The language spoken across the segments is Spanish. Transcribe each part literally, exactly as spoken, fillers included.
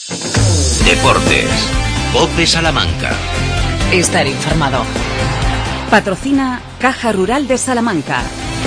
Deportes. COPE Salamanca. Estar informado. Patrocina Caja Rural de Salamanca.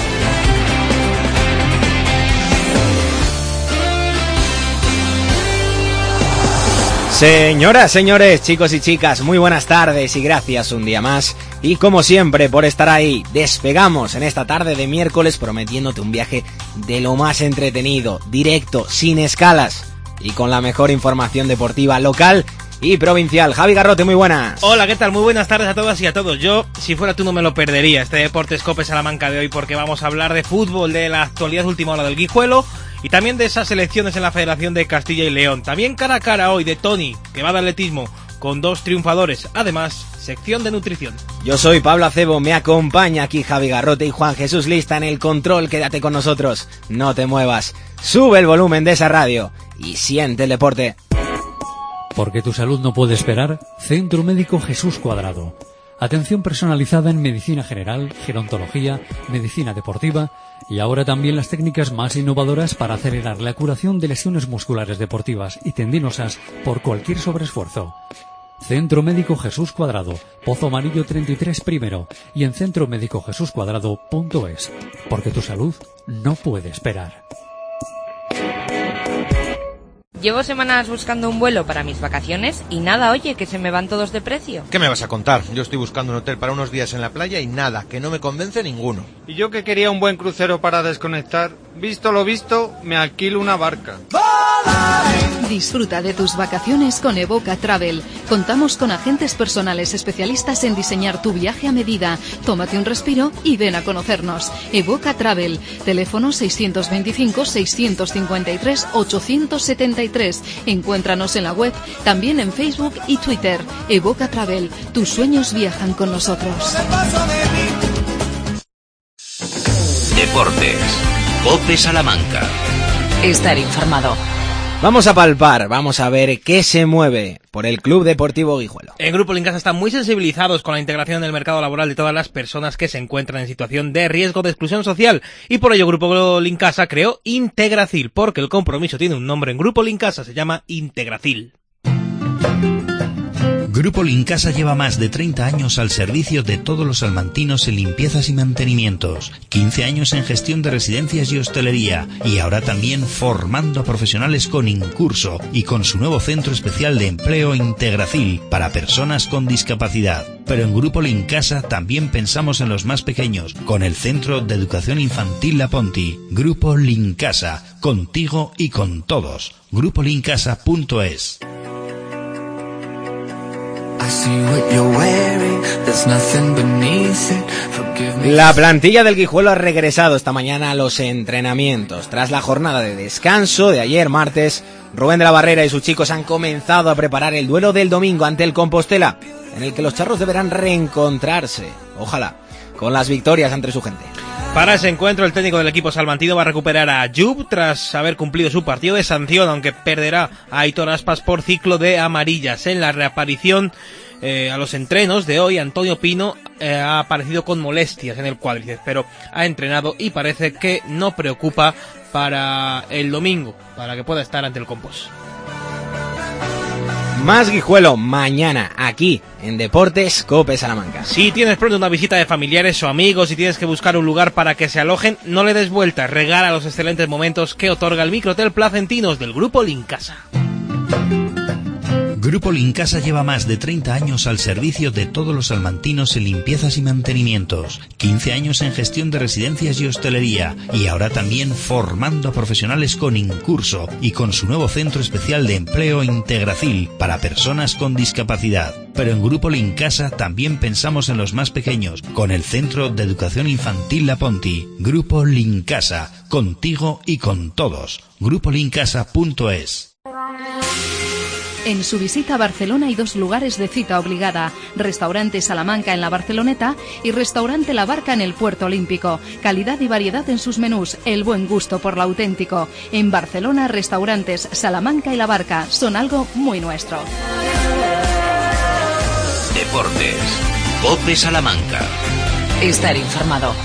Señoras, señores, chicos y chicas, muy buenas tardes y gracias un día más. Y como siempre por estar ahí, despegamos en esta tarde de miércoles prometiéndote un viaje de lo más entretenido, directo, sin escalas y con la mejor información deportiva local y provincial. Javi Garrote, muy buenas. Hola, ¿qué tal? Muy buenas tardes a todas y a todos. Yo, si fuera tú, no me lo perdería, este Deportes COPE Salamanca de hoy, porque vamos a hablar de fútbol, de la actualidad última hora del Guijuelo y también de esas elecciones en la Federación de Castilla y León. También cara a cara hoy de Tony, que va de atletismo, con dos triunfadores. Además, sección de nutrición. Yo soy Pablo Acebo, me acompaña aquí Javi Garrote y Juan Jesús Lista en el control. Quédate con nosotros, no te muevas. Sube el volumen de esa radio y siente el deporte. Porque tu salud no puede esperar, Centro Médico Jesús Cuadrado. Atención personalizada en medicina general, gerontología, medicina deportiva y ahora también las técnicas más innovadoras para acelerar la curación de lesiones musculares deportivas y tendinosas por cualquier sobreesfuerzo. Centro Médico Jesús Cuadrado, Pozo Amarillo treinta y tres primero y en centro médico jesús cuadrado punto es. Porque tu salud no puede esperar. Llevo semanas buscando un vuelo para mis vacaciones y nada, oye, que se me van todos de precio. ¿Qué me vas a contar? Yo estoy buscando un hotel para unos días en la playa y nada, que no me convence ninguno. Y yo que quería un buen crucero para desconectar, visto lo visto, me alquilo una barca. Disfruta de tus vacaciones con Evoca Travel. Contamos con agentes personales especialistas en diseñar tu viaje a medida. Tómate un respiro y ven a conocernos. Evoca Travel. Teléfono seiscientos veinticinco, seiscientos cincuenta y tres, ochocientos setenta y tres. Encuéntranos en la web, también en Facebook y Twitter. Evoca Travel. Tus sueños viajan con nosotros. Deportes. COPE Salamanca. Estar informado. Vamos a palpar, vamos a ver qué se mueve por el Club Deportivo Guijuelo. En Grupo Lincasa están muy sensibilizados con la integración en el mercado laboral de todas las personas que se encuentran en situación de riesgo de exclusión social y por ello Grupo Lincasa creó Integracil, porque el compromiso tiene un nombre en Grupo Lincasa, se llama Integracil. Grupo Lincasa lleva más de treinta años al servicio de todos los salmantinos en limpiezas y mantenimientos, quince años en gestión de residencias y hostelería y ahora también formando a profesionales con Incurso y con su nuevo centro especial de empleo Integracil para personas con discapacidad. Pero en Grupo Lincasa también pensamos en los más pequeños con el Centro de Educación Infantil La Ponti. Grupo Lincasa, contigo y con todos. grupo lincasa punto es. La plantilla del Guijuelo ha regresado esta mañana a los entrenamientos. Tras la jornada de descanso de ayer martes, Rubén de la Barrera y sus chicos han comenzado a preparar el duelo del domingo ante el Compostela, en el que los charros deberán reencontrarse, ojalá, con las victorias ante su gente. Para ese encuentro, el técnico del equipo salmantino va a recuperar a Ayub tras haber cumplido su partido de sanción, aunque perderá a Aitor Aspas por ciclo de amarillas. En la reaparición eh, a los entrenos de hoy, Antonio Pino eh, ha aparecido con molestias en el cuádriceps, pero ha entrenado y parece que no preocupa para el domingo, para que pueda estar ante el Compos. Más Guijuelo mañana aquí en Deportes COPE Salamanca. Si tienes pronto una visita de familiares o amigos y tienes que buscar un lugar para que se alojen, no le des vueltas, regala los excelentes momentos que otorga el Microhotel Placentinos del Grupo Lincasa. Grupo Lincasa lleva más de treinta años al servicio de todos los salmantinos en limpiezas y mantenimientos, quince años en gestión de residencias y hostelería y ahora también formando a profesionales con Incurso y con su nuevo centro especial de empleo Integracil para personas con discapacidad. Pero en Grupo Lincasa también pensamos en los más pequeños con el Centro de Educación Infantil La Ponti. Grupo Lincasa, contigo y con todos. grupo lincasa punto es. En su visita a Barcelona hay dos lugares de cita obligada: Restaurante Salamanca en la Barceloneta y Restaurante La Barca en el Puerto Olímpico. Calidad y variedad en sus menús, el buen gusto por lo auténtico. En Barcelona, Restaurantes Salamanca y La Barca son algo muy nuestro. Deportes. COPE Salamanca. Estar informado.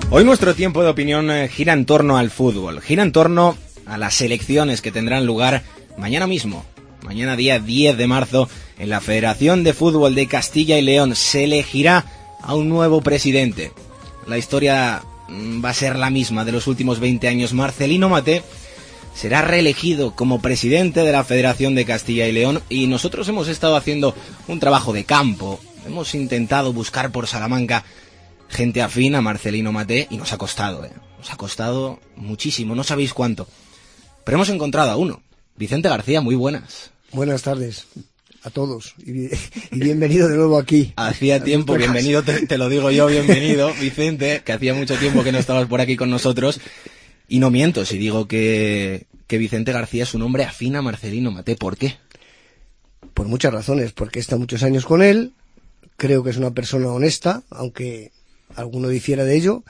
Hoy nuestro tiempo de opinión eh, gira en torno al fútbol, gira en torno a las elecciones que tendrán lugar mañana mismo, mañana día diez de marzo, en la Federación de Fútbol de Castilla y León. Se elegirá a un nuevo presidente. La historia mm, va a ser la misma de los últimos veinte años. Marcelino Maté será reelegido como presidente de la Federación de Castilla y León, y nosotros hemos estado haciendo un trabajo de campo. Hemos intentado buscar por Salamanca gente afín a Marcelino Maté y nos ha costado, ¿eh? Nos ha costado muchísimo, no sabéis cuánto. Pero hemos encontrado a uno. Vicente García, muy buenas. Buenas tardes a todos y, y bienvenido de nuevo aquí. Hacía tiempo, bienvenido, te, te lo digo yo, bienvenido, Vicente, que hacía mucho tiempo que no estabas por aquí con nosotros. Y no miento si digo que, que Vicente García es un hombre afín a Marcelino Maté. ¿Por qué? Por muchas razones, porque he estado muchos años con él, creo que es una persona honesta, aunque alguno difiera de ello.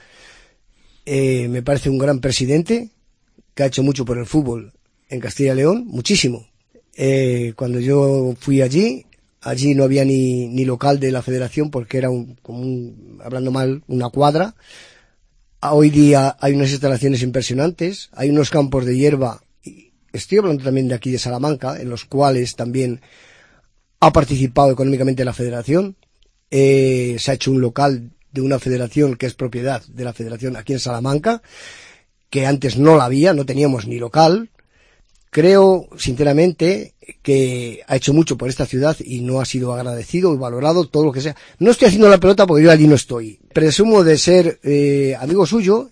Eh, me parece un gran presidente que ha hecho mucho por el fútbol en Castilla y León, muchísimo. Eh, cuando yo fui allí, allí no había ni, ni local de la federación porque era un, como un, hablando mal, una cuadra. Hoy día hay unas instalaciones impresionantes, hay unos campos de hierba, estoy hablando también de aquí de Salamanca, en los cuales también ha participado económicamente la federación. Eh, se ha hecho un local de una federación que es propiedad de la federación aquí en Salamanca, que antes no la había, no teníamos ni local. Creo, sinceramente, que ha hecho mucho por esta ciudad y no ha sido agradecido y valorado todo lo que sea. No estoy haciendo la pelota porque yo allí no estoy. Presumo de ser eh, amigo suyo,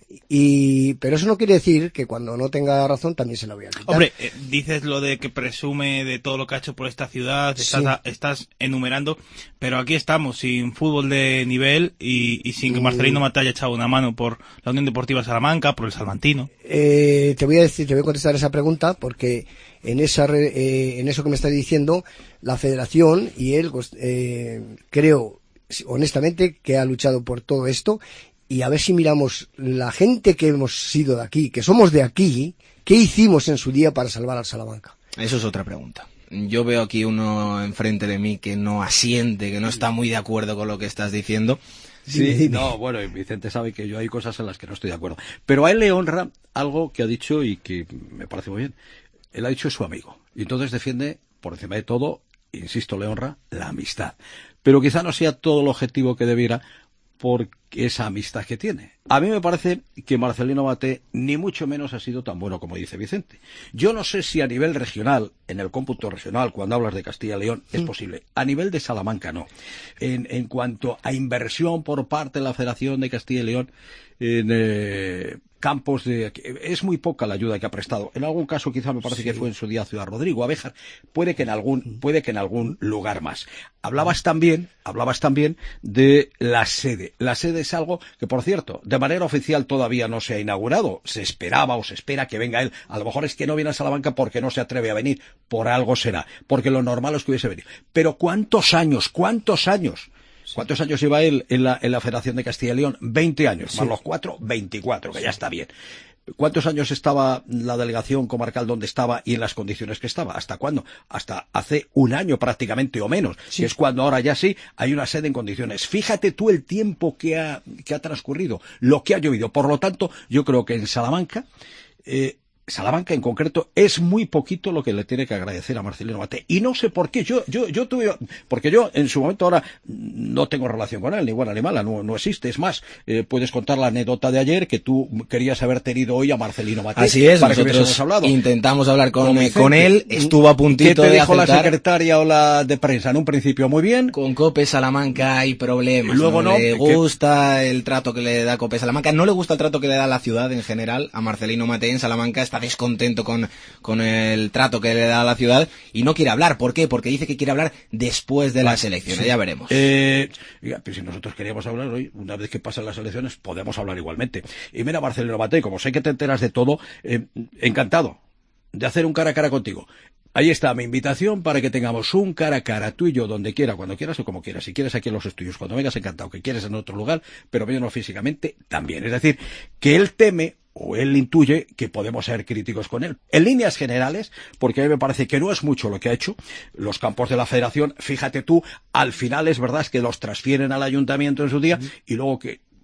y pero eso no quiere decir que cuando no tenga razón también se la voy a quitar. Hombre, eh, dices lo de que presume de todo lo que ha hecho por esta ciudad, estás, sí. a, estás enumerando, pero aquí estamos sin fútbol de nivel y, y sin que Marcelino Maté haya echado una mano por la Unión Deportiva Salamanca, por el Salmantino. Eh, te voy a decir, te voy a contestar esa pregunta porque en esa eh, en eso que me estás diciendo, la federación y él eh, creo honestamente que ha luchado por todo esto. Y a ver si miramos la gente que hemos sido de aquí, que somos de aquí, ¿qué hicimos en su día para salvar al Salamanca? Eso es otra pregunta. Yo veo aquí uno enfrente de mí que no asiente, que no está muy de acuerdo con lo que estás diciendo. Sí, no, bueno, Vicente sabe que yo hay cosas en las que no estoy de acuerdo. Pero a él le honra algo que ha dicho y que me parece muy bien. Él ha dicho es su amigo. Y entonces defiende, por encima de todo, insisto, le honra la amistad. Pero quizá no sea todo el objetivo que debiera, por esa amistad que tiene. A mí me parece que Marcelino Maté ni mucho menos ha sido tan bueno como dice Vicente. Yo no sé si a nivel regional, en el cómputo regional, cuando hablas de Castilla y León, es posible. A nivel de Salamanca, no. En, en cuanto a inversión por parte de la Federación de Castilla y León, en eh, campos de... es muy poca la ayuda que ha prestado. En algún caso quizá me parece sí. que fue en su día Ciudad Rodrigo, Abéjar. Puede que en algún, puede que en algún lugar más. Hablabas también, hablabas también de la sede. La sede es algo que, por cierto, de manera oficial todavía no se ha inaugurado. Se esperaba o se espera que venga él. A lo mejor es que no viene a Salamanca porque no se atreve a venir. Por algo será. Porque lo normal es que hubiese venido. Pero ¿cuántos años? ¿Cuántos años? ¿Cuántos años lleva él en la, en la Federación de Castilla y León? veinte años. Sí. Más los cuatro, veinticuatro, que sí. ya está bien. ¿Cuántos años estaba la delegación comarcal donde estaba y en las condiciones que estaba? ¿Hasta cuándo? Hasta hace un año prácticamente o menos, sí. que es cuando ahora ya sí hay una sede en condiciones. Fíjate tú el tiempo que ha, que ha transcurrido, lo que ha llovido. Por lo tanto, yo creo que en Salamanca... Eh, Salamanca en concreto es muy poquito lo que le tiene que agradecer a Marcelino Maté. Y no sé por qué. Yo, yo, yo tuve, porque yo en su momento ahora no tengo relación con él, ni buena ni mala, no, no existe. Es más, eh, puedes contar la anécdota de ayer que tú querías haber tenido hoy a Marcelino Maté. Así es, para nosotros que hablado. intentamos hablar con, con, con él, estuvo a puntito de ¿Qué te dijo aceptar? La secretaria o la de prensa? En un principio muy bien. Con Cope Salamanca hay problemas. Y luego no, no le gusta que... el trato que le da Cope Salamanca, no le gusta el trato que le da la ciudad en general. A Marcelino Maté en Salamanca está descontento con Con, con el trato que le da a la ciudad y no quiere hablar. ¿Por qué? Porque dice que quiere hablar después de las elecciones. Sí. Ya veremos. Eh, pero si nosotros queríamos hablar hoy, una vez que pasan las elecciones, podemos hablar igualmente. Y mira, Marcelino Maté, como sé que te enteras de todo, eh, encantado de hacer un cara a cara contigo. Ahí está mi invitación para que tengamos un cara a cara, tú y yo, donde quiera, cuando quieras o como quieras. Si quieres aquí en los estudios, cuando vengas, encantado. Que quieres en otro lugar, pero menos físicamente también. Es decir, que él teme o él intuye que podemos ser críticos con él. En líneas generales, porque a mí me parece que no es mucho lo que ha hecho, los campos de la federación, fíjate tú, al final es verdad que los transfieren al ayuntamiento en su día, y luego que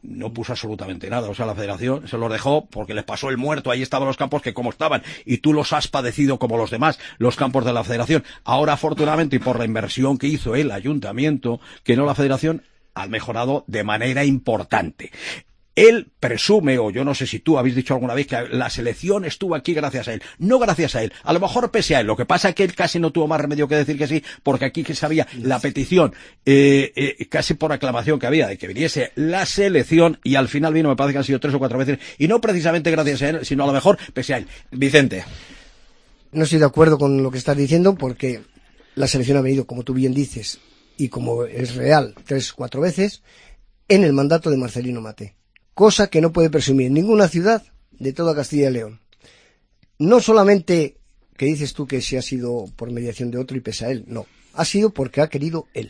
no puso absolutamente nada. O sea, la federación se los dejó porque les pasó el muerto. Ahí estaban los campos que como estaban. Y tú los has padecido como los demás, los campos de la federación. Ahora, afortunadamente, y por la inversión que hizo el ayuntamiento, que no la federación, han mejorado de manera importante. Él presume, o yo no sé si tú habéis dicho alguna vez, que la selección estuvo aquí gracias a él. No gracias a él, a lo mejor pese a él. Lo que pasa es que él casi no tuvo más remedio que decir que sí, porque aquí que sabía la petición, eh, eh, casi por aclamación que había, de que viniese la selección, y al final vino, me parece que han sido tres o cuatro veces, y no precisamente gracias a él, sino a lo mejor pese a él. Vicente. No estoy de acuerdo con lo que estás diciendo, porque la selección ha venido, como tú bien dices, y como es real, tres, cuatro veces, en el mandato de Marcelino Maté. Cosa que no puede presumir ninguna ciudad de toda Castilla y León. No solamente que dices tú que si ha sido por mediación de otro y pese a él, no. Ha sido porque ha querido él.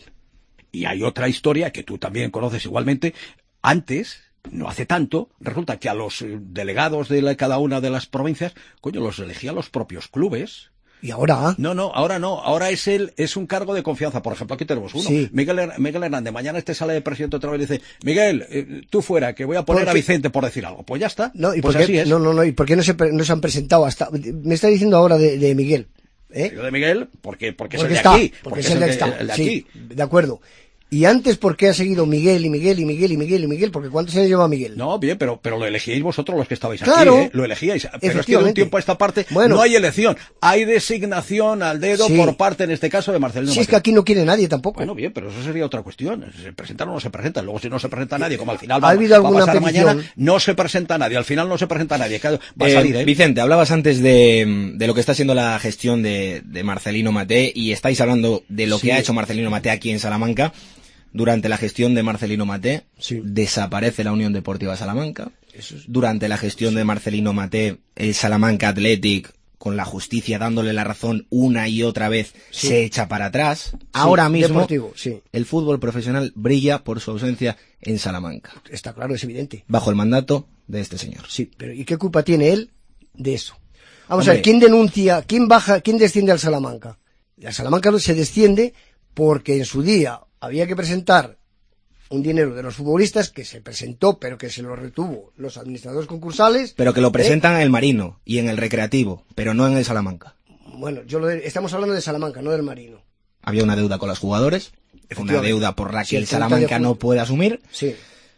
Y hay otra historia que tú también conoces igualmente. Antes, no hace tanto, resulta que a los delegados de la, cada una de las provincias, coño, los elegían los propios clubes. ¿Y ahora? No, no, ahora no. Ahora es él, es un cargo de confianza. Por ejemplo, aquí tenemos uno. Sí. Miguel, Miguel Hernández. Mañana este sale de presidente otra vez y dice, Miguel, eh, tú fuera, que voy a poner a Vicente por decir algo. Pues ya está. No, ¿y pues por qué, así es. No, no, no. ¿Y por qué no se, no se han presentado hasta? Me está diciendo ahora de, de Miguel. ¿Eh? Digo de Miguel, porque, porque, porque es el está, de aquí. Porque, porque es el de, está. el de sí, aquí. De acuerdo. Y antes, ¿por qué ha seguido Miguel y Miguel y Miguel y Miguel y Miguel? Porque ¿cuántos años lleva Miguel? No, bien, pero, pero lo elegíais vosotros los que estabais claro, aquí, ¿eh? Lo elegíais. Pero es que de un tiempo a esta parte bueno, no hay elección. Hay designación al dedo sí. por parte, en este caso, de Marcelino Si Maté. es que aquí no quiere nadie tampoco. Bueno, bien, pero eso sería otra cuestión. ¿Se presentan o no se presentan? Luego, si no se presenta nadie, como al final va, ¿Ha habido alguna va a pasar petición? mañana, no se presenta nadie. Al final no se presenta nadie. Va a eh, salir, ¿eh? Vicente, hablabas antes de, de lo que está siendo la gestión de, de Marcelino Maté y estáis hablando de lo sí. que ha hecho Marcelino Maté aquí en Salamanca. Durante la gestión de Marcelino Maté, sí. desaparece la Unión Deportiva Salamanca. Eso es... Durante la gestión sí. de Marcelino Maté, el Salamanca Athletic, con la justicia dándole la razón una y otra vez, sí. se echa para atrás. Sí. Ahora mismo, Deportivo, sí. el fútbol profesional brilla por su ausencia en Salamanca. Está claro, es evidente. Bajo el mandato de este señor. Sí, pero ¿y qué culpa tiene él de eso? Vamos Hombre. a ver, ¿quién denuncia, quién baja, quién desciende al Salamanca? Al Salamanca se desciende porque en su día había que presentar un dinero de los futbolistas que se presentó, pero que se lo retuvo los administradores concursales. Pero que lo presentan ¿eh? en el Marino y en el Recreativo, pero no en el Salamanca. Bueno, yo lo de, estamos hablando de Salamanca, no del Marino. Había una deuda con los jugadores, una deuda por la que el Salamanca no puede asumir. Sí.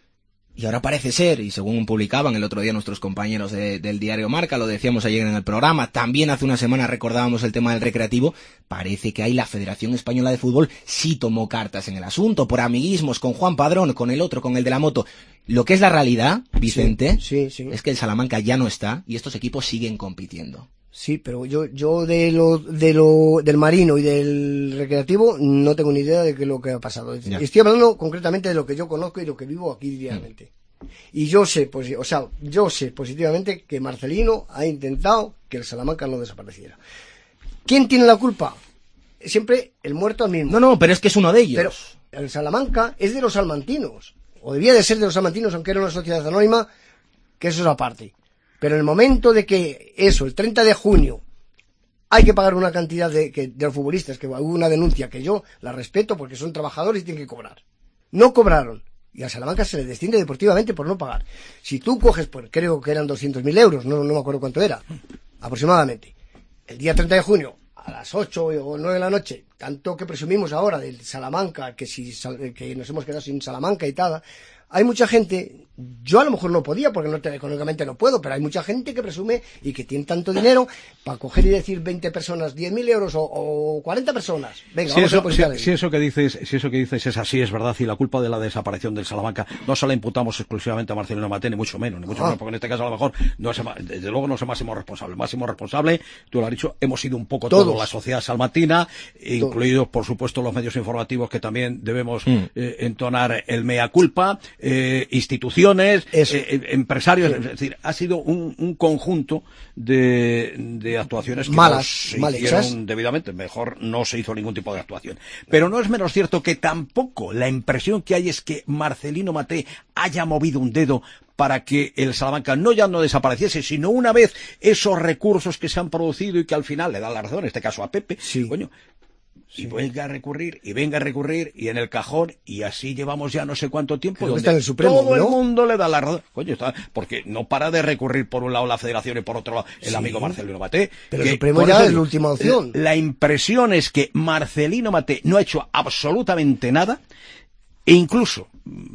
Y ahora parece ser, y según publicaban el otro día nuestros compañeros de, del diario Marca, lo decíamos ayer en el programa, también hace una semana recordábamos el tema del Recreativo, parece que ahí la Federación Española de Fútbol sí tomó cartas en el asunto, por amiguismos con Juan Padrón, con el otro, con el de la moto. Lo que es la realidad, Vicente, sí, sí, sí. es que el Salamanca ya no está y estos equipos siguen compitiendo. Sí, pero yo, yo de lo, de lo, del Marino y del Recreativo no tengo ni idea de qué es lo que ha pasado. Ya. Estoy hablando concretamente de lo que yo conozco y lo que vivo aquí diariamente. Mm. Y yo sé, pues, o sea, yo sé positivamente que Marcelino ha intentado que el Salamanca no desapareciera. ¿Quién tiene la culpa? Siempre el muerto al mismo. No, no, pero es que es uno de ellos. Pero el Salamanca es de los salmantinos, o debía de ser de los salmantinos, aunque era una sociedad anónima, que eso es aparte. Pero en el momento de que eso, el treinta de junio, hay que pagar una cantidad de, que, de los futbolistas, que hubo una denuncia que yo la respeto porque son trabajadores y tienen que cobrar. No cobraron. Y a Salamanca se le desciende deportivamente por no pagar. Si tú coges, pues creo que eran doscientos mil euros, no, no me acuerdo cuánto era, aproximadamente. El día treinta de junio, a las ocho o nueve de la noche, tanto que presumimos ahora del Salamanca, que si que nos hemos quedado sin Salamanca y tal, hay mucha gente, yo a lo mejor no podía porque no, económicamente no puedo, pero hay mucha gente que presume y que tiene tanto dinero para coger y decir veinte personas, diez mil euros o, o cuarenta personas. Venga, si vamos eso, a depositar. Si, si eso que dices, si eso que dices es así, es verdad, y la culpa de la desaparición del Salamanca no se la imputamos exclusivamente a Marcelino Maté, ni mucho menos, ni mucho ah. menos, porque en este caso a lo mejor no es, desde luego no es el máximo responsable. El máximo responsable, tú lo has dicho, hemos sido un poco todos, toda la sociedad salmantina, incluidos por supuesto los medios informativos que también debemos mm. eh, entonar el mea culpa, eh, instituciones, eh, empresarios, sí. Es decir, ha sido un, un conjunto de, de actuaciones que malas, no se mal hicieron hechas. Debidamente, mejor no se hizo ningún tipo de actuación. Pero no es menos cierto que tampoco la impresión que hay es que Marcelino Maté haya movido un dedo para que el Salamanca no ya no desapareciese, sino una vez esos recursos que se han producido y que al final le dan la razón, en este caso a Pepe, sí. coño, y sí. venga a recurrir, y venga a recurrir, y en el cajón, y así llevamos ya no sé cuánto tiempo, Creo donde está en el Supremo, todo ¿no? el mundo le da la razón. Coño, está, porque no para de recurrir por un lado la Federación y por otro lado el sí. amigo Marcelino Maté. Pero el Supremo ya es la última opción. La, la impresión es que Marcelino Maté no ha hecho absolutamente nada, e incluso,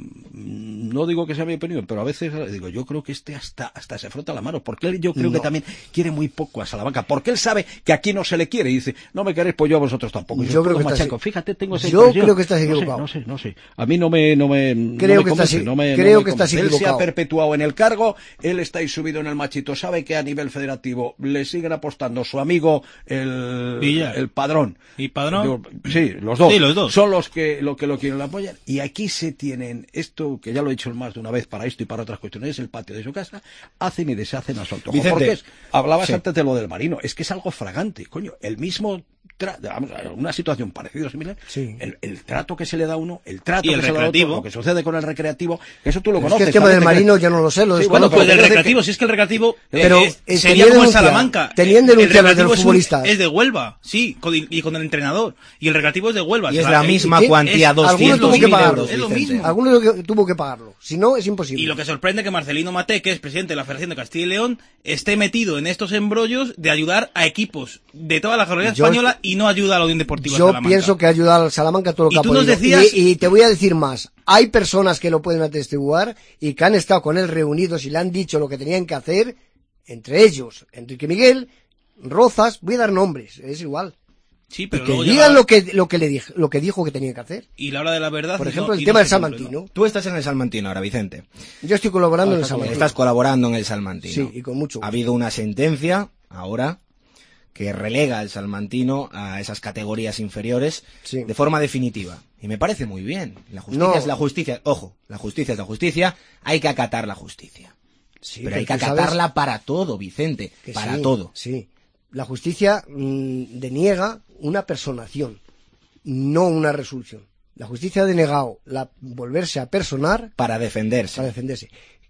no digo que sea mi opinión, pero a veces digo, yo creo que este hasta hasta se frota la mano, porque él yo creo no. que también quiere muy poco a Salamanca, porque él sabe que aquí no se le quiere, y dice, no me queréis, pues yo a vosotros tampoco. Yo, yo creo que machaco. estás, Fíjate, tengo esa yo impresión. creo que estás equivocado. No sé, no sé, no sé. A mí no me, no me, creo no me que convence, estás, no me, creo no me que estás él equivocado. se ha perpetuado en el cargo, él está ahí subido en el machito, sabe que a nivel federativo le siguen apostando su amigo, el, Villar. el Padrón. ¿Y Padrón? Sí, los dos. Sí, los dos. Son los que, lo que lo quieren apoyar. Y aquí se tienen esto, que ya lo he dicho más de una vez para esto y para otras cuestiones, el patio de su casa, hacen y deshacen a su antojo. Vicente, porque es, hablabas sí. antes de lo del Marino, es que es algo fragante, coño, el mismo tra vamos, una situación parecida o similar, sí. el, el trato que se le da a uno, el trato y el que se le da a otro, lo que sucede con el recreativo, eso tú lo es conoces. Que el tema del Marino ya no lo sé, lo sí, desconozco. Bueno, pues del recreativo, que... si es que el recreativo pero eh, eh, sería como el Salamanca. Tenían denuncias los de los es futbolistas. Un, es de Huelva, sí, con, y con el entrenador. Y el recreativo es de Huelva. Y es la misma cuantía, doscientos mil euros. Es lo mismo. Alguno tuvo que pagarlo, si no es imposible. Y lo que sorprende que Marcelino Maté, que es presidente de la Federación de Castilla y León, esté metido en estos embrollos de ayudar a equipos de toda la geografía yo, española y no ayuda a la Unión Deportiva Yo Salamanca. pienso que ha ayudado al Salamanca todo lo que y ha tú podido. Nos decías... y, y te voy a decir más. Hay personas que lo pueden atestiguar y que han estado con él reunidos y le han dicho lo que tenían que hacer, entre ellos Enrique Miguel, Rozas, voy a dar nombres, es igual. Sí, pero y que luego digan llega... lo que lo que le dijo, lo que dijo que tenía que hacer. Y la hora de la verdad. Por ejemplo, no, el tema no del Salmantino. Tú estás en el Salmantino ahora, Vicente. Yo estoy colaborando ah, en el Salmantino. Estás colaborando en el Salmantino. Sí, y con mucho gusto. Ha habido una sentencia ahora que relega al Salmantino a esas categorías inferiores sí. de forma definitiva. Y me parece muy bien. La justicia no. es la justicia. Ojo, la justicia es la justicia. Hay que acatar la justicia. Sí, pero, pero hay que acatarla sabes... para todo, Vicente. Para sí, todo. Sí. La justicia mmm, deniega una personación, no una resolución. La justicia ha denegado la, volverse a personar para defenderse. Para defenderse.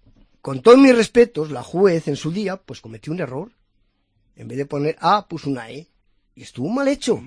Con todos mis respetos, la juez en su día pues cometió un error. En vez de poner A, puso una E. Y estuvo mal hecho.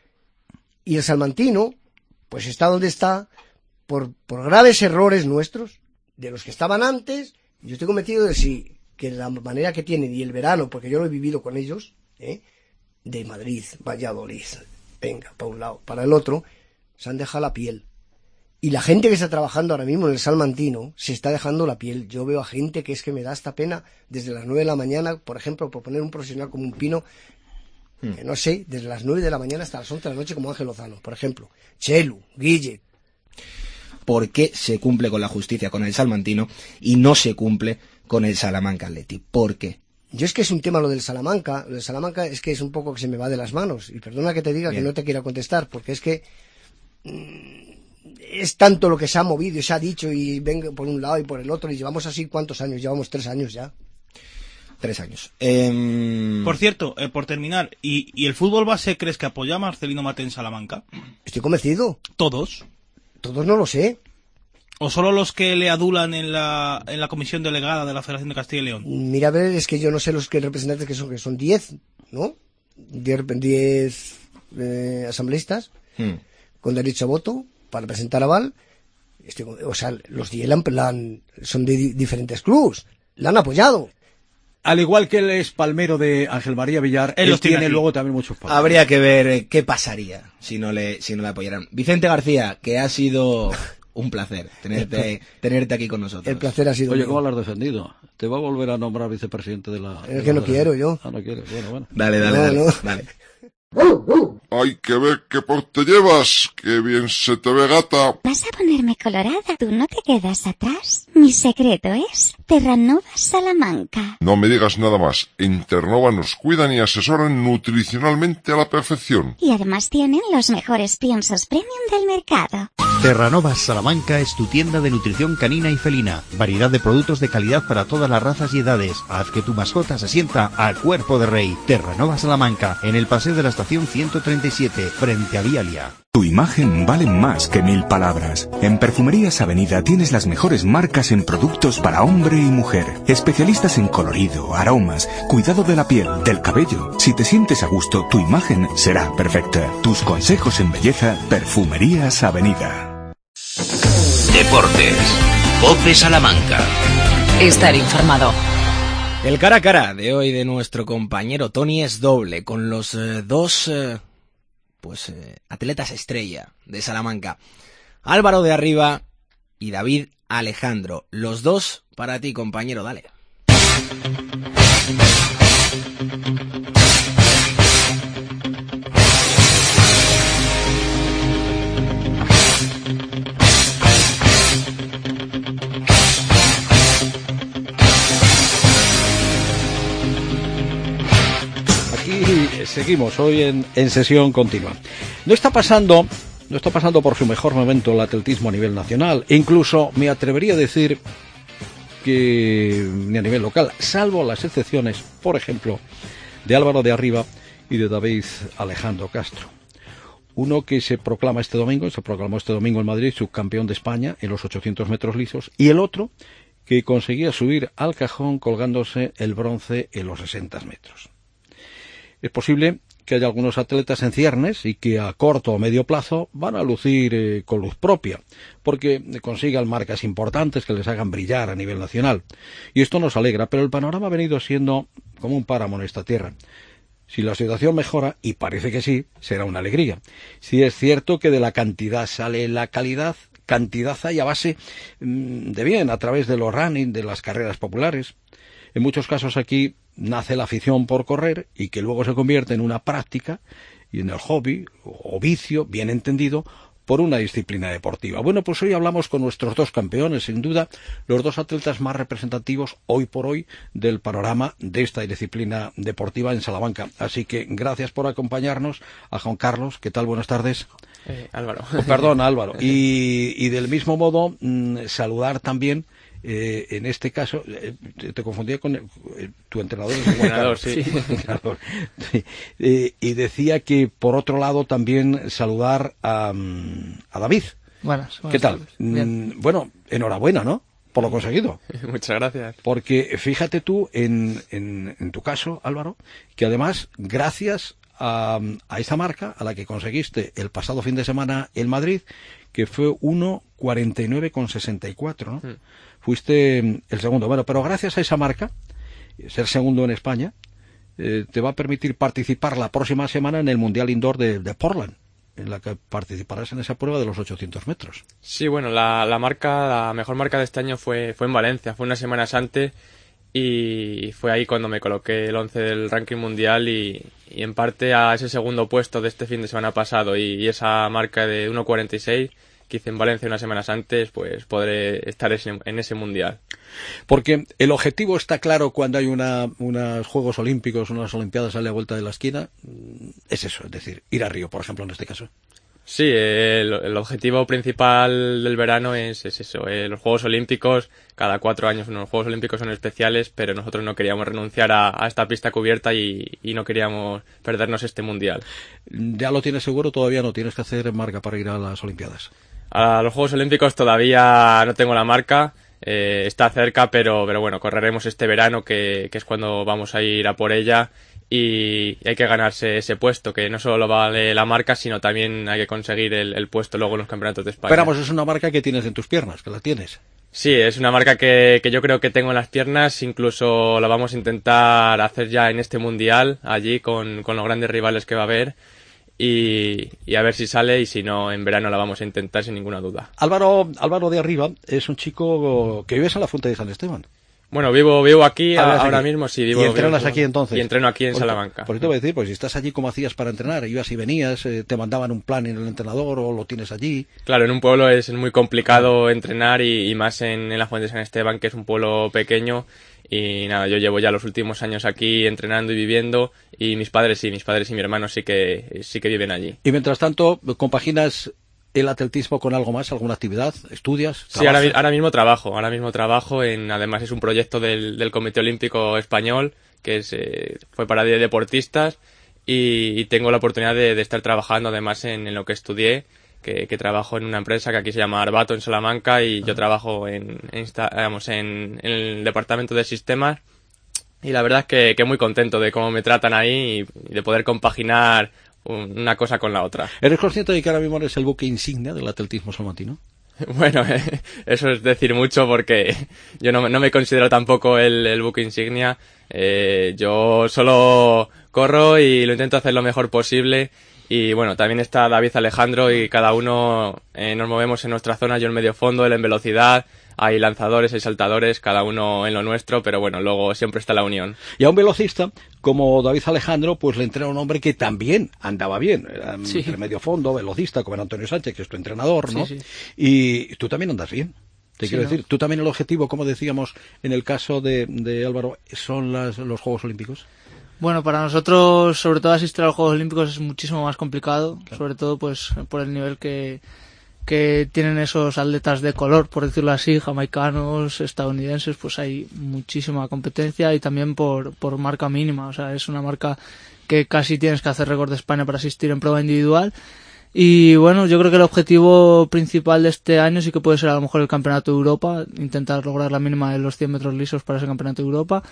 Y el Salmantino, pues está donde está, por, por graves errores nuestros, de los que estaban antes. Yo estoy convencido de sí, que la manera que tienen, y el verano, porque yo lo he vivido con ellos, ¿eh? de Madrid, Valladolid, venga, para un lado, para el otro, se han dejado la piel. Y la gente que está trabajando ahora mismo en el Salmantino se está dejando la piel. Yo veo a gente que es que me da esta pena desde las nueve de la mañana, por ejemplo, por poner un profesional como un Pino, hmm. que no sé, desde las nueve de la mañana hasta las once de la noche como Ángel Lozano, por ejemplo. Chelu, Guille. ¿Por qué se cumple con la justicia con el Salmantino y no se cumple con el Salamanca Athletic? ¿Por qué? Yo es que es un tema lo del Salamanca. Lo del Salamanca es que es un poco que se me va de las manos. Y perdona que te diga Bien. que no te quiera contestar, porque es que... Mmm, es tanto lo que se ha movido y se ha dicho y venga por un lado y por el otro y llevamos así cuántos años, llevamos tres años ya. Tres años. Eh... Por cierto, eh, por terminar, ¿y, ¿y el fútbol base crees que apoya a Marcelino Maté en Salamanca? Estoy convencido. ¿Todos? Todos no lo sé. ¿O solo los que le adulan en la, en la comisión delegada de la Federación de Castilla y León? Mira, a ver, es que yo no sé los que representantes que son, que son diez, ¿no? Diez, diez eh, asambleístas hmm. con derecho a voto para presentar aval. Este, o sea, los diez la, la, son de di, diferentes clubes, la han apoyado. Al igual que él es palmero de Ángel María Villar, él, él tiene aquí. luego también muchos palmeros. Habría que ver eh, qué pasaría si no le si no le apoyaran. Vicente García, que ha sido un placer tenerte tenerte aquí con nosotros. El placer ha sido Oye, mío. ¿cómo lo has defendido? Te va a volver a nombrar vicepresidente de la... Es que no quiero yo. Ah, no quieres, bueno, bueno. Dale, dale, no, dale, no. dale. Hay que ver qué porte llevas, qué bien se te ve, gata. Vas a ponerme colorada, tú no te quedas atrás. Mi secreto es Terranova Salamanca. No me digas nada más, en Terranova nos cuidan y asesoran nutricionalmente a la perfección. Y además tienen los mejores piensos premium del mercado. Terranova Salamanca es tu tienda de nutrición canina y felina. Variedad de productos de calidad para todas las razas y edades. Haz que tu mascota se sienta a cuerpo de rey. Terranova Salamanca, en el paseo de la estación ciento treinta de siete, frente a Vialia. Tu imagen vale más que mil palabras. En Perfumerías Avenida tienes las mejores marcas en productos para hombre y mujer. Especialistas en colorido, aromas, cuidado de la piel, del cabello. Si te sientes a gusto, tu imagen será perfecta. Tus consejos en belleza, Perfumerías Avenida. Deportes. COPE Salamanca. Estar informado. El cara a cara de hoy de nuestro compañero Tony es doble, con los eh, dos... Eh... pues eh, atletas estrella de Salamanca, Álvaro de Arriba y David Alejandro. Los dos para ti, compañero, dale. Seguimos hoy en, en sesión continua. No está pasando, no está pasando por su mejor momento el atletismo a nivel nacional. E incluso me atrevería a decir que ni a nivel local, salvo las excepciones, por ejemplo, de Álvaro de Arriba y de David Alejandro Castro. Uno que se proclama este domingo, se proclamó este domingo en Madrid subcampeón de España en los ochocientos metros lisos, y el otro que conseguía subir al cajón colgándose el bronce en los sesenta metros. Es posible que haya algunos atletas en ciernes y que a corto o medio plazo van a lucir eh, con luz propia, porque consigan marcas importantes que les hagan brillar a nivel nacional. Y esto nos alegra, pero el panorama ha venido siendo como un páramo en esta tierra. Si la situación mejora, y parece que sí, será una alegría. Si es cierto que de la cantidad sale la calidad, cantidad hay a base mmm, de bien, a través de los running, de las carreras populares. En muchos casos aquí nace la afición por correr y que luego se convierte en una práctica y en el hobby o vicio, bien entendido, por una disciplina deportiva. Bueno, pues hoy hablamos con nuestros dos campeones, sin duda, los dos atletas más representativos hoy por hoy del panorama de esta disciplina deportiva en Salamanca. Así que gracias por acompañarnos. A Juan Carlos, ¿qué tal? Buenas tardes. Eh, Álvaro. Oh, perdón, Álvaro. Y, y del mismo modo, mmm, saludar también Eh, en este caso, eh, te confundía con el, eh, tu entrenador. Es entrenador, sí. entrenador. sí. Eh, y decía que, por otro lado, también saludar a, a David. Buenas, buenas ¿Qué tal? Mm, bueno, enhorabuena, ¿no? Por lo conseguido. Muchas gracias. Porque fíjate tú, en, en, en tu caso, Álvaro, que además, gracias a, a esa marca, a la que conseguiste el pasado fin de semana en Madrid, que fue uno cuarenta y nueve con sesenta y cuatro, ¿no? Mm. Fuiste el segundo. Bueno, pero gracias a esa marca, ser segundo en España, eh, te va a permitir participar la próxima semana en el Mundial Indoor de, de Portland, en la que participarás en esa prueba de los ochocientos metros. Sí, bueno, la, la marca, la mejor marca de este año fue, fue en Valencia, fue unas semanas antes, y fue ahí cuando me coloqué el once del ranking mundial y, y en parte a ese segundo puesto de este fin de semana pasado y, y esa marca de uno cuarenta y seis que hice en Valencia unas semanas antes, pues podré estar en ese mundial. Porque el objetivo está claro cuando hay una, unos Juegos Olímpicos, unas Olimpiadas a la vuelta de la esquina, es eso, es decir, ir a Río, por ejemplo, en este caso. Sí, el, el objetivo principal del verano es, es eso, eh, los Juegos Olímpicos, cada cuatro años los Juegos Olímpicos son especiales, pero nosotros no queríamos renunciar a, a esta pista cubierta y, y no queríamos perdernos este mundial. ¿Ya lo tienes seguro? ¿Todavía no tienes que hacer marca para ir a las Olimpiadas? A los Juegos Olímpicos todavía no tengo la marca, eh, está cerca, pero, pero bueno, correremos este verano, que, que es cuando vamos a ir a por ella, y hay que ganarse ese puesto, que no solo vale la marca, sino también hay que conseguir el, el puesto luego en los campeonatos de España. Pero vamos, es una marca que tienes en tus piernas, que la tienes. Sí, es una marca que, que yo creo que tengo en las piernas, incluso la vamos a intentar hacer ya en este mundial, allí con, con los grandes rivales que va a haber. Y, y a ver si sale, y si no, en verano la vamos a intentar sin ninguna duda. Álvaro, Álvaro de Arriba es un chico que vives en la Fuente de San Esteban. Bueno, vivo vivo aquí ah, ahora aquí. mismo, sí. Vivo, ¿Y entrenas vivo, aquí entonces? Y entreno aquí en por, Salamanca. Por eso te voy a decir, pues si estás allí, ¿cómo hacías para entrenar? ¿Ibas y venías? Eh, ¿Te mandaban un plan en el entrenador o lo tienes allí? Claro, en un pueblo es muy complicado entrenar y, y más en, en la Fuente de San Esteban, que es un pueblo pequeño. Y nada, yo llevo ya los últimos años aquí entrenando y viviendo, y mis padres sí, mis padres y mi hermano sí que sí que viven allí. Y mientras tanto, ¿compaginas el atletismo con algo más, alguna actividad? ¿Estudias? Sí, ahora, ahora mismo trabajo, ahora mismo trabajo en, además es un proyecto del, del Comité Olímpico Español, que es, eh, fue para deportistas, y, y tengo la oportunidad de, de estar trabajando además en, en lo que estudié, que, que trabajo en una empresa que aquí se llama Arbato en Salamanca y yo trabajo en, en, digamos, en, en el departamento de sistemas y la verdad es que, que muy contento de cómo me tratan ahí y, y de poder compaginar una cosa con la otra. ¿Eres consciente de que ahora mismo eres el buque insignia del atletismo salmantino? Bueno, eh, eso es decir mucho porque yo no, no me considero tampoco el, el buque insignia. Eh, yo solo corro y lo intento hacer lo mejor posible. Y bueno, también está David Alejandro y cada uno eh, nos movemos en nuestra zona, yo en medio fondo, él en velocidad. Hay lanzadores, hay saltadores, cada uno en lo nuestro, pero bueno, luego siempre está la unión. Y a un velocista como David Alejandro, pues le entrena un hombre que también andaba bien. Era sí. entre medio fondo, velocista, como era Antonio Sánchez, que es tu entrenador, ¿no? Sí, sí. Y tú también andas bien. Te sí, quiero ¿no? decir, tú también el objetivo, como decíamos en el caso de, de Álvaro, son las, los Juegos Olímpicos. Bueno, para nosotros, sobre todo asistir a los Juegos Olímpicos es muchísimo más complicado, claro. sobre todo pues por el nivel que... que tienen esos atletas de color, por decirlo así, jamaicanos, estadounidenses, pues hay muchísima competencia y también por, por marca mínima, o sea, es una marca que casi tienes que hacer récord de España para asistir en prueba individual y bueno, yo creo que el objetivo principal de este año sí que puede ser a lo mejor el Campeonato de Europa, intentar lograr la mínima de los cien metros lisos para ese Campeonato de Europa.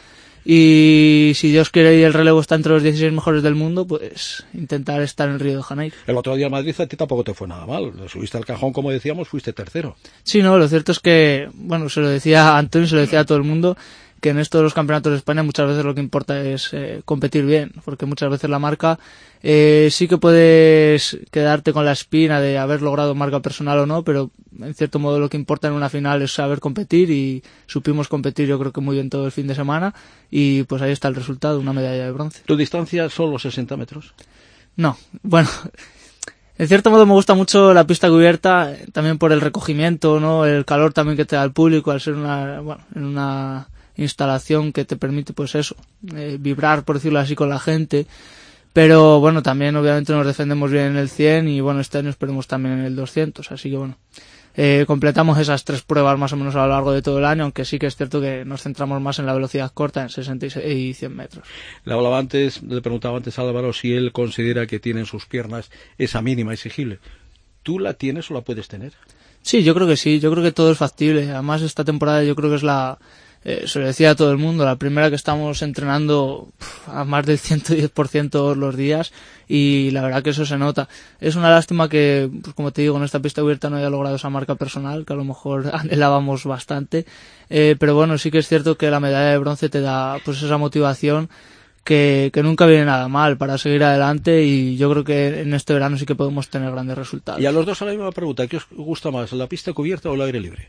Y si Dios quiere y el relevo está entre los dieciséis mejores del mundo, pues intentar estar en Río de Janeiro. El otro día en Madrid a ti tampoco te fue nada mal. Subiste al cajón, como decíamos, fuiste tercero. Sí, no, lo cierto es que, bueno, se lo decía a Antonio, se lo decía a todo el mundo, que en esto de los campeonatos de España muchas veces lo que importa es eh, competir bien, porque muchas veces la marca eh, sí que puedes quedarte con la espina de haber logrado marca personal o no, pero en cierto modo lo que importa en una final es saber competir y supimos competir yo creo que muy bien todo el fin de semana y pues ahí está el resultado, una medalla de bronce. ¿Tu distancia son los sesenta metros? No, bueno... En cierto modo me gusta mucho la pista cubierta, también por el recogimiento, ¿no? El calor también que te da el público al ser una, bueno, en una instalación que te permite, pues eso, eh, vibrar, por decirlo así, con la gente. Pero bueno, también obviamente nos defendemos bien en el cien y bueno, este año esperemos también en el doscientos, así que bueno. Eh, completamos esas tres pruebas más o menos a lo largo de todo el año, aunque sí que es cierto que nos centramos más en la velocidad corta, en sesenta y cien metros. Le hablaba antes, le preguntaba antes a Álvaro si él considera que tiene en sus piernas esa mínima exigible. ¿Tú la tienes o la puedes tener? Sí, yo creo que sí, yo creo que todo es factible. Además esta temporada yo creo que es la... Eh, se lo decía a todo el mundo, la primera que estamos entrenando pff, a más del ciento diez por ciento todos los días y la verdad que eso se nota. Es una lástima que, pues como te digo, en esta pista abierta no haya logrado esa marca personal, que a lo mejor anhelábamos bastante, eh, pero bueno, sí que es cierto que la medalla de bronce te da pues esa motivación que, que nunca viene nada mal para seguir adelante y yo creo que en este verano sí que podemos tener grandes resultados. Y a los dos a la misma pregunta, ¿qué os gusta más, la pista cubierta o el aire libre?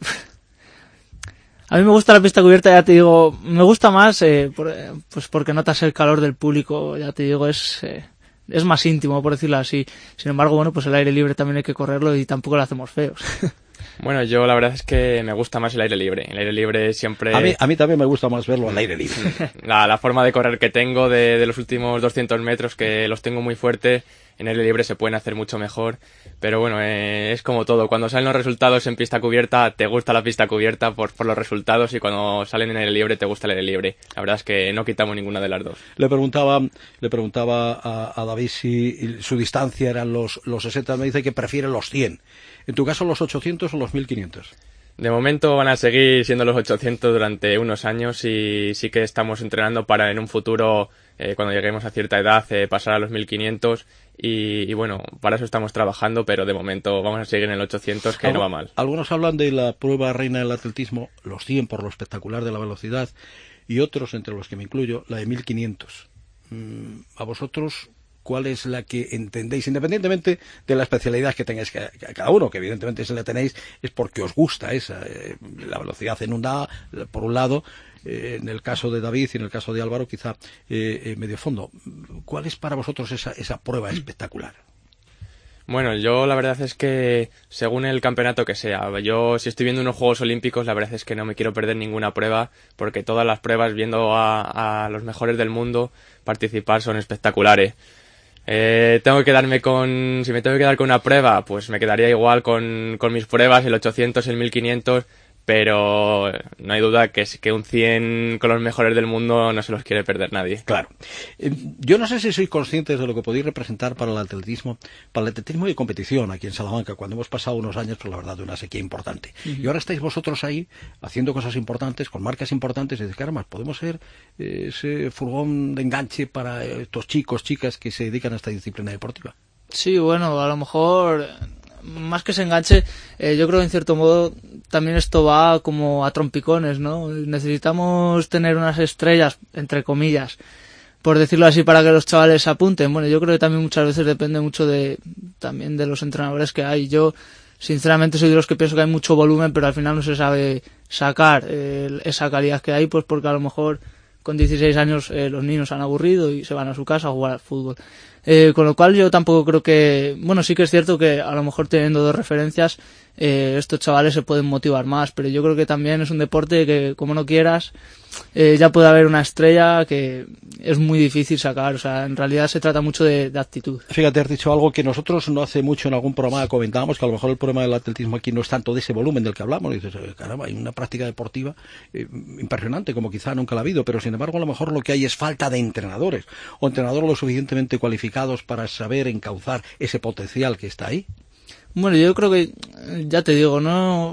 A mí me gusta la pista cubierta, ya te digo, me gusta más, eh, por, eh, pues porque notas el calor del público, ya te digo, es eh, es más íntimo, por decirlo así. Sin embargo, bueno, pues el aire libre también hay que correrlo y tampoco lo hacemos feos. Bueno, yo la verdad es que me gusta más el aire libre. El aire libre siempre... A mí, a mí también me gusta más verlo al aire libre. La, la forma de correr que tengo de, de los últimos doscientos metros, que los tengo muy fuerte, en aire libre se pueden hacer mucho mejor. Pero bueno, eh, es como todo. Cuando salen los resultados en pista cubierta, te gusta la pista cubierta por, por los resultados, y cuando salen en aire libre, te gusta el aire libre. La verdad es que no quitamos ninguna de las dos. Le preguntaba, le preguntaba a, a David si su distancia eran los, los sesenta. Me dice que prefiere los cien. ¿En tu caso los ochocientos o los mil quinientos? De momento van a seguir siendo los ochocientos durante unos años, y sí que estamos entrenando para en un futuro, eh, cuando lleguemos a cierta edad, eh, pasar a los mil quinientos. Y, y bueno, para eso estamos trabajando, pero de momento vamos a seguir en el ochocientos, que Algo, no va mal. Algunos hablan de la prueba reina del atletismo, los cien por lo espectacular de la velocidad, y otros, entre los que me incluyo, la de mil quinientos. Mm, ¿A vosotros cuál es la que entendéis, independientemente de la especialidad que tengáis que, que cada uno, que evidentemente si la tenéis es porque os gusta esa, eh, la velocidad en una, por un lado, eh, en el caso de David y en el caso de Álvaro quizá eh, eh, medio fondo? ¿Cuál es para vosotros esa, esa prueba espectacular? Bueno, yo la verdad es que según el campeonato que sea, yo si estoy viendo unos Juegos Olímpicos, la verdad es que no me quiero perder ninguna prueba, porque todas las pruebas, viendo a, a los mejores del mundo participar, son espectaculares. Eh, tengo que quedarme con, si me tengo que quedar con una prueba, pues me quedaría igual con, con mis pruebas, el ochocientos, el mil quinientos, pero no hay duda que, que un cien con los mejores del mundo no se los quiere perder nadie. Claro. Eh, yo no sé si sois conscientes de lo que podéis representar para el atletismo, para el atletismo de competición aquí en Salamanca, cuando hemos pasado unos años, por la verdad, de una sequía importante. Uh-huh. Y ahora estáis vosotros ahí haciendo cosas importantes, con marcas importantes, y dices, caramba, podemos ser eh, ese furgón de enganche para estos chicos, chicas que se dedican a esta disciplina deportiva. Sí, bueno, a lo mejor más que se enganche, eh, yo creo que en cierto modo también esto va como a trompicones, ¿no? Necesitamos tener unas estrellas, entre comillas, por decirlo así, para que los chavales se apunten. Bueno, yo creo que también muchas veces depende mucho de también de los entrenadores que hay. Yo, sinceramente, soy de los que pienso que hay mucho volumen, pero al final no se sabe sacar eh, esa calidad que hay, pues porque a lo mejor con dieciséis años eh, los niños se han aburrido y se van a su casa a jugar al fútbol. Eh, con lo cual yo tampoco creo que... Bueno, sí que es cierto que a lo mejor teniendo dos referencias eh, estos chavales se pueden motivar más, pero yo creo que también es un deporte que, como no quieras, eh, ya puede haber una estrella que es muy difícil sacar. O sea, en realidad se trata mucho de, de actitud. Fíjate, has dicho algo que nosotros no hace mucho en algún programa comentábamos, que a lo mejor el problema del atletismo aquí no es tanto de ese volumen del que hablamos. Y dices, caramba, hay una práctica deportiva eh, impresionante, como quizá nunca la ha habido, pero sin embargo a lo mejor lo que hay es falta de entrenadores, o entrenadores lo suficientemente cualificados para saber encauzar ese potencial que está ahí. Bueno, yo creo que, ya te digo, no...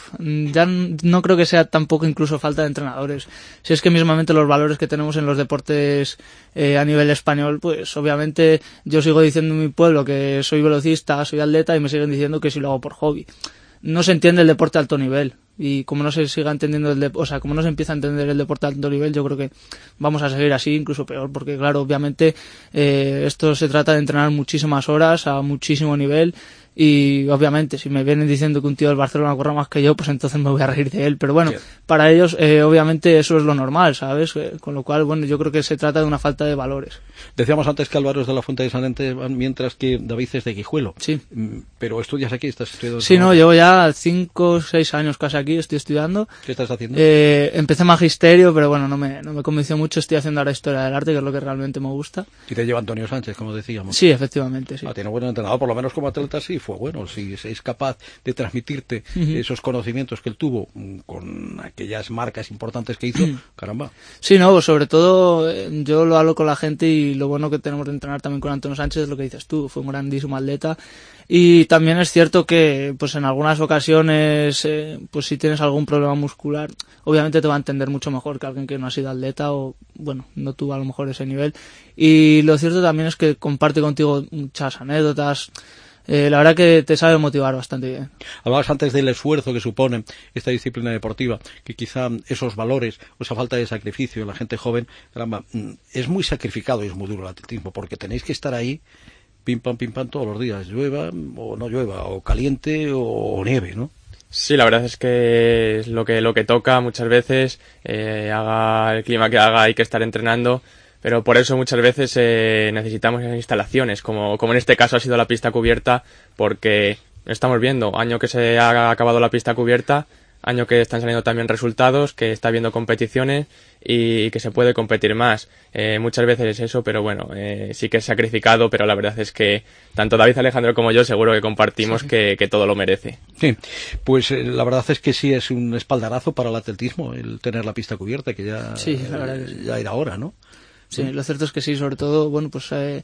ya no creo que sea tampoco incluso falta de entrenadores. Si es que mismamente los valores que tenemos en los deportes eh, a nivel español, pues obviamente yo sigo diciendo en mi pueblo que soy velocista, soy atleta, y me siguen diciendo que si lo hago por hobby. No se entiende el deporte a alto nivel, y como no se siga entendiendo el de, o sea, como no se empieza a entender el deporte a alto nivel, yo creo que vamos a seguir así, incluso peor, porque claro, obviamente eh, esto se trata de entrenar muchísimas horas a muchísimo nivel. Y obviamente si me vienen diciendo que un tío del Barcelona corra más que yo, pues entonces me voy a reír de él, pero bueno, sí. Para ellos eh, obviamente eso es lo normal, ¿sabes? Eh, con lo cual, bueno, yo creo que se trata de una falta de valores. Decíamos antes que Álvaro es de la Fuente de San Esteban, mientras que David es de Guijuelo. Sí. Pero estudias aquí, estás estudiando... Sí, no, llevo ya cinco o seis años casi aquí, estoy estudiando. ¿Qué estás haciendo? Eh, empecé magisterio, pero bueno, no me, no me convenció mucho, estoy haciendo ahora historia del arte, que es lo que realmente me gusta. Y te lleva Antonio Sánchez, como decíamos. Sí, efectivamente, sí. Ah, tiene buen entrenador, por lo menos como atleta sí fue bueno, si es capaz de transmitirte uh-huh. esos conocimientos que él tuvo con aquellas marcas importantes que hizo, caramba. Sí, no, sobre todo yo lo hablo con la gente, y lo bueno que tenemos de entrenar también con Antonio Sánchez es lo que dices tú, fue un grandísimo atleta. Y también es cierto que pues en algunas ocasiones eh, pues si tienes algún problema muscular, obviamente te va a entender mucho mejor que alguien que no ha sido atleta, o bueno, no tuvo a lo mejor ese nivel. Y lo cierto también es que comparte contigo muchas anécdotas. Eh, la verdad que te sabe motivar bastante bien. Hablabas antes del esfuerzo que supone esta disciplina deportiva, que quizá esos valores o esa falta de sacrificio en la gente joven, caramba, es muy sacrificado y es muy duro el atletismo, porque tenéis que estar ahí pim pam pim pam todos los días, llueva o no llueva, o caliente o nieve, ¿no? Sí, la verdad es que es lo que lo que toca muchas veces, eh, haga el clima que haga, hay que estar entrenando. Pero por eso muchas veces eh, necesitamos esas instalaciones, como, como en este caso ha sido la pista cubierta, porque estamos viendo, año que se ha acabado la pista cubierta, año que están saliendo también resultados, que está habiendo competiciones y que se puede competir más. Eh, muchas veces es eso, pero bueno, eh, sí que es sacrificado, pero la verdad es que tanto David Alejandro como yo seguro que compartimos sí. que, que todo lo merece. Sí, pues eh, la verdad es que sí es un espaldarazo para el atletismo el tener la pista cubierta, que ya, sí, la verdad que sí. ya era hora, ¿no? Sí, lo cierto es que sí, sobre todo, bueno, pues eh,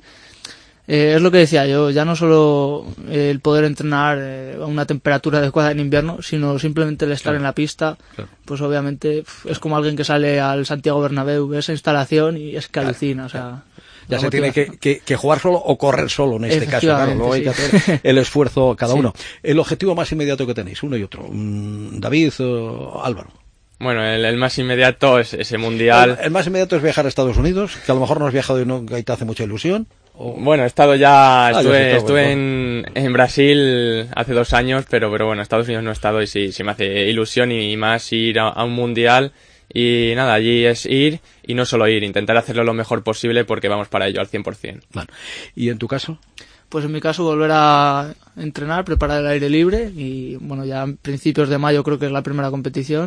eh, es lo que decía yo, ya no solo eh, el poder entrenar eh, a una temperatura adecuada en invierno, sino simplemente el estar claro. en la pista, claro. pues obviamente es como alguien que sale al Santiago Bernabéu, ve esa instalación y es que claro. alucina, o sea... Ya se tiene que, que, que jugar solo o correr solo en este caso, claro, luego hay sí. que hacer el esfuerzo cada sí. uno. El objetivo más inmediato que tenéis, uno y otro, David o Álvaro. Bueno, el, el más inmediato es ese mundial. El, el más inmediato es viajar a Estados Unidos, que a lo mejor no has viajado y, no, y te hace mucha ilusión. O... Bueno, he estado ya, ah, estuve, estado, estuve bueno. en, en Brasil hace dos años, pero, pero bueno, Estados Unidos no he estado y sí, sí me hace ilusión y más ir a, a un mundial. Y nada, allí es ir y no solo ir, intentar hacerlo lo mejor posible porque vamos para ello al cien por ciento. Bueno, ¿y en tu caso? Pues en mi caso volver a entrenar, preparar el aire libre y bueno, ya a principios de mayo creo que es la primera competición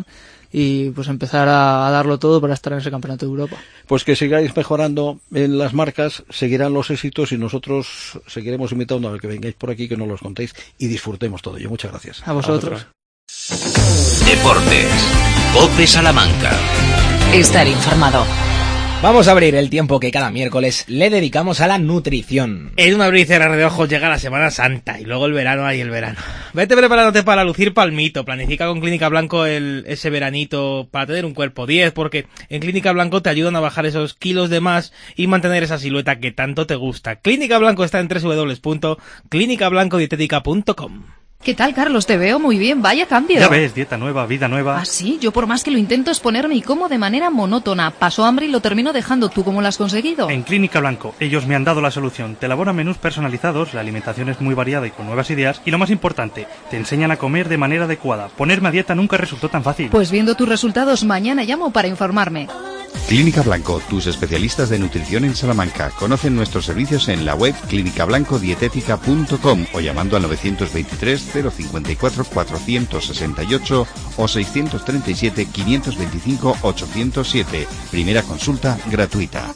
y pues empezar a, a darlo todo para estar en ese campeonato de Europa. Pues que sigáis mejorando en las marcas, seguirán los éxitos y nosotros seguiremos invitando a que vengáis por aquí, que nos los contéis y disfrutemos todo ello. Muchas gracias. A vosotros. A vosotros. Deportes. COPE Salamanca. Estar informado. Vamos a abrir el tiempo que cada miércoles le dedicamos a la nutrición. En un abrir y cerrar de ojos llega la Semana Santa y luego el verano, ahí el verano. Vete preparándote para lucir palmito. Planifica con Clínica Blanco el, ese veranito para tener un cuerpo diez, porque en Clínica Blanco te ayudan a bajar esos kilos de más y mantener esa silueta que tanto te gusta. Clínica Blanco está en doble u doble u doble u punto clínica blanco dietética punto com. ¿Qué tal, Carlos? Te veo muy bien, vaya cambio. Ya ves, dieta nueva, vida nueva. ¿Ah, sí? Yo por más que lo intento es ponerme y como de manera monótona. Paso hambre y lo termino dejando. ¿Tú cómo lo has conseguido? En Clínica Blanco, ellos me han dado la solución. Te elaboran menús personalizados, la alimentación es muy variada y con nuevas ideas. Y lo más importante, te enseñan a comer de manera adecuada. Ponerme a dieta nunca resultó tan fácil. Pues viendo tus resultados, mañana llamo para informarme. Clínica Blanco, tus especialistas de nutrición en Salamanca. Conocen nuestros servicios en la web clínica blanco dietética punto com o llamando al novecientos veintitrés cero cincuenta y cuatro cuatrocientos sesenta y ocho o seiscientos treinta y siete quinientos veinticinco ochocientos siete. Primera consulta gratuita.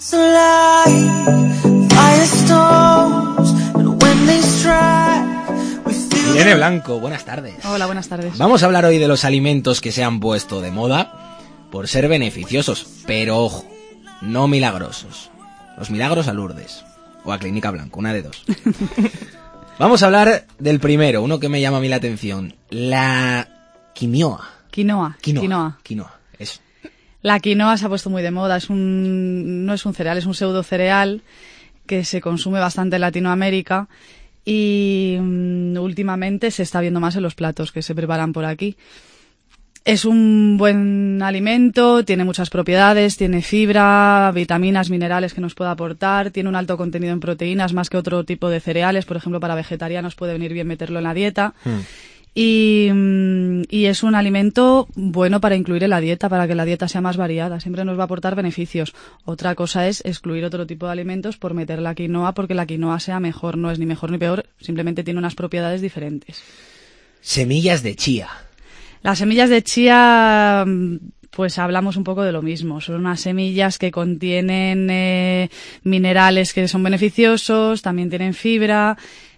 Irene Blanco, buenas tardes. Hola, buenas tardes. Vamos a hablar hoy de los alimentos que se han puesto de moda por ser beneficiosos, pero ojo, no milagrosos. Los milagros a Lourdes o a Clínica Blanco, una de dos. Vamos a hablar del primero, uno que me llama a mí la atención, la quinoa. Quinoa. Quinoa. Quinoa. Quinoa, eso. La quinoa se ha puesto muy de moda, es un no es un cereal, es un pseudo cereal que se consume bastante en Latinoamérica y um, últimamente se está viendo más en los platos que se preparan por aquí. Es un buen alimento, tiene muchas propiedades, tiene fibra, vitaminas, minerales que nos puede aportar, tiene un alto contenido en proteínas más que otro tipo de cereales, por ejemplo, para vegetarianos puede venir bien meterlo en la dieta. Mm. Y, y es un alimento bueno para incluir en la dieta, para que la dieta sea más variada, siempre nos va a aportar beneficios. Otra cosa es excluir otro tipo de alimentos por meter la quinoa, porque la quinoa sea mejor, no es ni mejor ni peor, simplemente tiene unas propiedades diferentes. Semillas de chía. Las semillas de chía, pues hablamos un poco de lo mismo. Son unas semillas que contienen eh, minerales que son beneficiosos, también tienen fibra.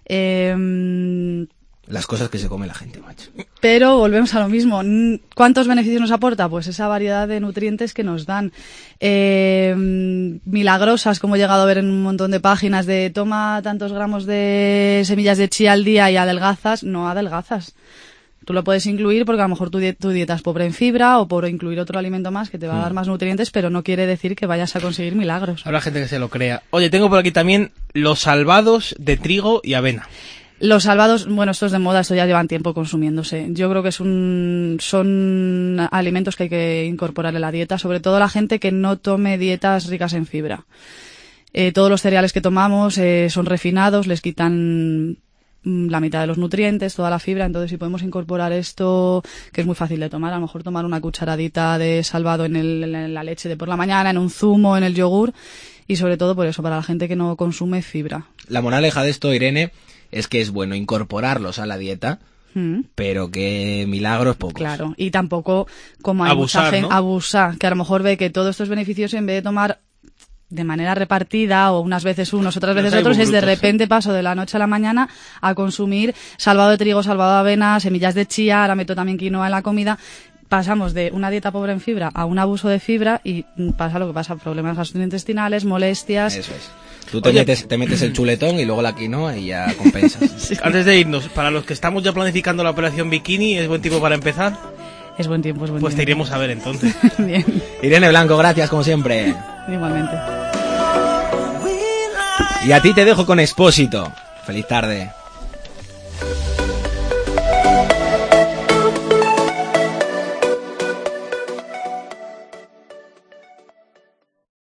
Eh, Las cosas que se come la gente, macho. Pero volvemos a lo mismo. ¿Cuántos beneficios nos aporta? Pues esa variedad de nutrientes que nos dan. Eh, milagrosas, como he llegado a ver en un montón de páginas, de toma tantos gramos de semillas de chía al día y adelgazas. No adelgazas. Tú lo puedes incluir porque a lo mejor tu, die- tu dieta es pobre en fibra o por incluir otro alimento más que te va a dar más nutrientes, pero no quiere decir que vayas a conseguir milagros. Habrá gente que se lo crea. Oye, tengo por aquí también los salvados de trigo y avena. Los salvados, bueno, estos de moda, estos ya llevan tiempo consumiéndose. Yo creo que es un, son alimentos que hay que incorporar en la dieta, sobre todo la gente que no tome dietas ricas en fibra. Eh, todos los cereales que tomamos eh, son refinados, les quitan la mitad de los nutrientes, toda la fibra, entonces si podemos incorporar esto, que es muy fácil de tomar, a lo mejor tomar una cucharadita de salvado en, el, en la leche de por la mañana, en un zumo, en el yogur, y sobre todo por eso, para la gente que no consume fibra. La moraleja de esto, Irene, es que es bueno incorporarlos a la dieta, mm. pero que milagros pocos. Claro, y tampoco como hay abusar, mucha gente, ¿no? abusar, que a lo mejor ve que todo esto es beneficioso y en vez de tomar de manera repartida o unas veces unos, otras veces otros, es de repente paso de la noche a la mañana a consumir salvado de trigo, salvado de avena, semillas de chía, ahora meto también quinoa en la comida. Pasamos de una dieta pobre en fibra a un abuso de fibra y pasa lo que pasa, problemas gastrointestinales, molestias. Eso es. Tú te, metes, te metes el chuletón y luego la quinoa y ya compensas. Sí. Antes de irnos, para los que estamos ya planificando la operación bikini, ¿es buen tiempo para empezar? Es buen tiempo, es buen pues tiempo. Pues te iremos a ver entonces. Bien. Irene Blanco, gracias como siempre. Igualmente. Y a ti te dejo con Expósito. Feliz tarde.